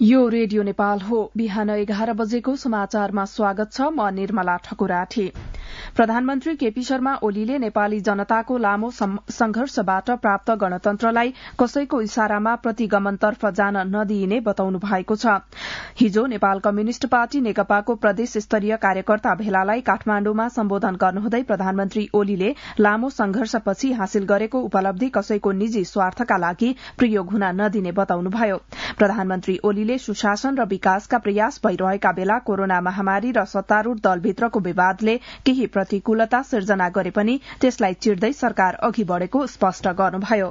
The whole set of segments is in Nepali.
यो रेडियो नेपाल हो। बिहान 11 बजेको समाचारमा स्वागत छ। म निर्मला ठकुराठी। प्रधानमन्त्री केपी शर्मा ओलीले नेपाली जनताको लामो संघर्षबाट प्राप्त गणतन्त्रलाई कसैको इशारामा प्रतिगमनतर्फ जान नदिइने बताउनु भएको छ। हिजो नेपाल कम्युनिष्ट पार्टी नेकपाको प्रदेश स्तरीय कार्यकर्ता भेलालाई काठमाण्डुमा सम्बोधन गर्नुहुँदै प्रधानमन्त्री ओलीले लामो संघर्षपछि हासिल गरेको उपलब्धि कसैको निजी स्वार्थका लागि प्रयोग हुन नदिने बताउनुभयो। प्रधानमन्त्री ओलीले सुशासन र विकासका प्रयास भइरहेका बेला कोरोना महामारी र सत्तारूढ़ दलभित्रको विवादले केही प्रतिकूलता सिर्जना गरे पनि त्यसलाई चिर्दै सरकार अघि बढ़ेको स्पष्ट गर्नुभयो।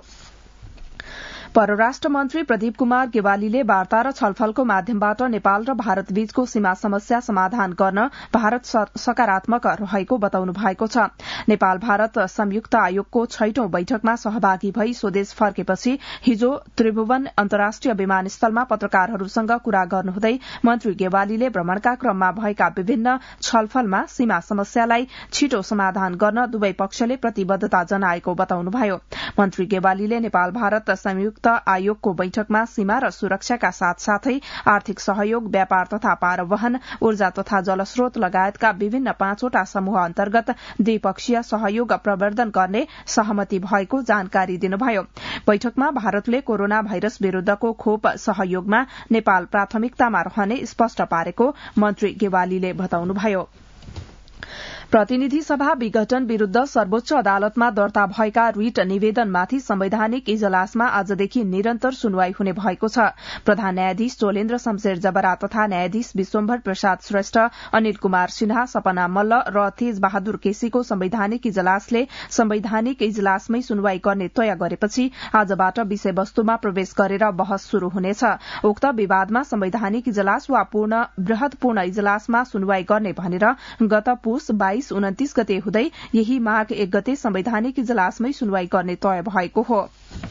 परराष्ट्र मन्त्री प्रदीप कुमार गेवालीले वार्ता र छलफलको माध्यमबाट नेपाल र भारत बीचको सीमा समस्या समाधान गर्न भारत सकारात्मक रहेको बताउनु भएको छ। नेपाल भारत संयुक्त आयोगको 6औं बैठकमा सहभागी भई स्वदेश फर्केपछि हिजो त्रिभुवन अन्तर्राष्ट्रिय विमानस्थलमा पत्रकारहरूसँग कुरा गर्नुहुँदै मन्त्री गेवालीले भ्रमणका क्रममा भएका विभिन्न छलफलमा सीमा समस्यालाई छिटो समाधान गर्न दुवै पक्षले प्रतिबद्धता जनाएको बताउनुभयो। मन्त्री गेवालीले नेपाल भारत संयुक्त आयोगको बैठकमा सीमा र सुरक्षाका साथसाथै आर्थिक सहयोग, व्यापार तथा पारवहन, ऊर्जा तथा जलस्रोत लगायतका विभिन्न 5वटा समूह अन्तर्गत द्विपक्षीय सहयोग प्रवर्धन गर्ने सहमति भएको जानकारी दिनुभयो। बैठकमा भारतले कोरोना भाइरस विरूद्धको खोप सहयोगमा नेपाल प्राथमिकतामा रहने स्पष्ट पारेको मन्त्री गेवालीले बताउनुभयो। प्रतिनिधि सभा विघटन विरूद्ध सर्वोच्च अदालतमा दर्ता भएका रिट निवेदनमाथि संवैधानिक इजलासमा आजदेखि निरन्तर सुनवाई हुने भएको छ। प्रधान न्यायाधीश चोलेन्द्र शमशेर जबरा तथा न्यायाधीश विश्वम्भर प्रसाद श्रेष्ठ, अनिल कुमार सिन्हा, सपना मल्ल र तेज बहादुर केसीको संवैधानिक इजलासले संवैधानिक इजलासमै सुनवाई गर्ने तय गरेपछि आजबाट विषयवस्तुमा प्रवेश गरेर बहस शुरू हुनेछ। उक्त विवादमा संवैधानिक इजलास वा वृहत पूर्ण इजलासमा सुनवाई गर्ने भनेर गत पुस 22-29 गते हुँदै यही माघ 1 गते संवैधानिक इजलासमै सुनवाई गर्ने तय भएको हो।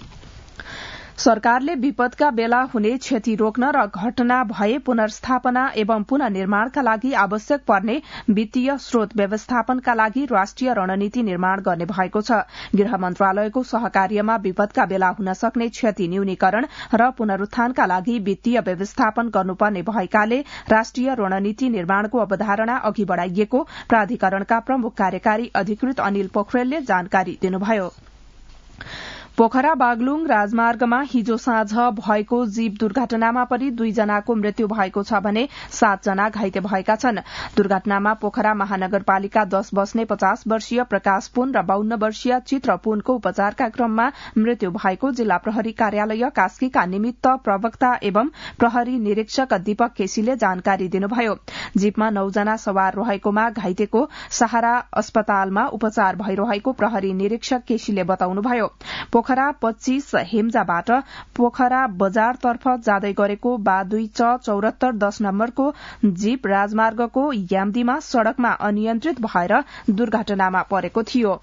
सरकारले विपदका बेला हुने क्षति रोक्न र घटना भए पुनर्स्थापना एवं पुनर्निर्माणका लागि आवश्यक पर्ने वित्तीय स्रोत व्यवस्थापनका लागि राष्ट्रिय रणनीति निर्माण गर्ने भएको छ। गृह मन्त्रालयको सहकार्यमा विपदका बेला हुन सक्ने क्षति न्यूनीकरण र पुनरुत्थानका लागि वित्तीय व्यवस्थापन गर्नुपर्ने भएकाले राष्ट्रिय रणनीति निर्माणको अवधारणा अघि बढ़ाइएको प्राधिकरणका प्रमुख कार्यकारी अधिकृत अनिल पोखरेलले जानकारी दिनुभयो। पोखरा बागलुङ राजमार्गमा हिजो साँझ भएको जीव दुर्घटनामा पनि 2 जनाको मृत्यु भएको छ भने 7 जना घाइते भएका छन्। दुर्घटनामा पोखरा महानगरपालिका 10 बस्ने 50 वर्षीय प्रकाश पुन र 52 वर्षीय चित्र पुनको उपचारका क्रममा मृत्यु भएको जिल्ला प्रहरी कार्यालय कास्कीका निमित्त प्रवक्ता एवं प्रहरी निरीक्षक दीपक केसीले जानकारी दिनुभयो। जीपमा 9 जना सवार रहेकोमा घाइतेको सहारा अस्पतालमा उपचार भइरहेको प्रहरी निरीक्षक केसीले बताउनुभयो। पोखरा 25 हेम्जाबाट पोखरा बजारतर्फ जाँदै गरेको बा2 च 74 10 नम्बरको जीप राजमार्गको याम्दीमा सड़कमा अनियन्त्रित भएर दुर्घटनामा परेको थियो।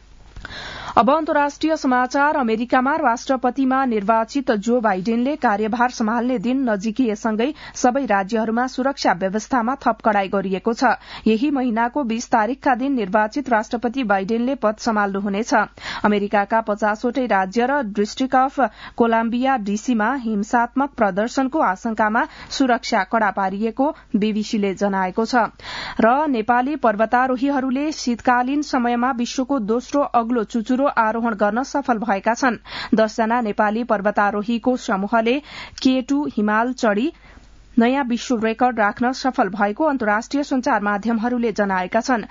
अब अन्तर्राष्ट्रिय समाचार। अमेरिकामा राष्ट्रपतिमा निर्वाचित जो बाइडेनले कार्यभार सम्हाल्ने दिन नजिकिएसँगै सबै राज्यहरूमा सुरक्षा व्यवस्थामा थप कडाई गरिएको छ। यही महिनाको 20 तारिकका दिन निर्वाचित राष्ट्रपति बाइडेनले पद सम्हाल्नुहुनेछ। अमेरिकाका 50वटै राज्य र डिस्ट्रिक्ट अफ कोलम्बिया डीसीमा हिंसात्मक प्रदर्शनको आशंकामा सुरक्षा कड़ा पारिएको बीबीसीले जनाएको छ। र नेपाली पर्वतारोहीहरूले शीतकालीन समयमा विश्वको दोस्रो अग्लो चुचुरो आरोहण गर्न सफल भएका छन्। 10 जना नेपाली पर्वतारोहीको समूहले K2 हिमाल चढ़ी नयाँ विश्व रेकर्ड राख्न सफल भएको अन्तर्राष्ट्रिय संचार माध्यमहरूले जनाएका छन्।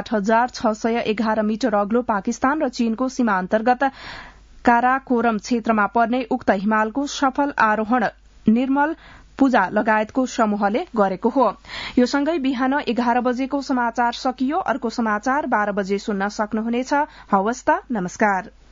8611 मिटर अग्लो पाकिस्तान र चीनको सीमा अन्तर्गत काराकोरम क्षेत्रमा पर्ने उक्त हिमालको सफल आरोहण निर्मल पूजा लगायतको समूहले गरेको हो। यो सँगै बिहान 11 बजेको समाचार सकियो। अर्को समाचार 12 बजे सुन्न सक्नुहुनेछ। हवस् त, नमस्कार।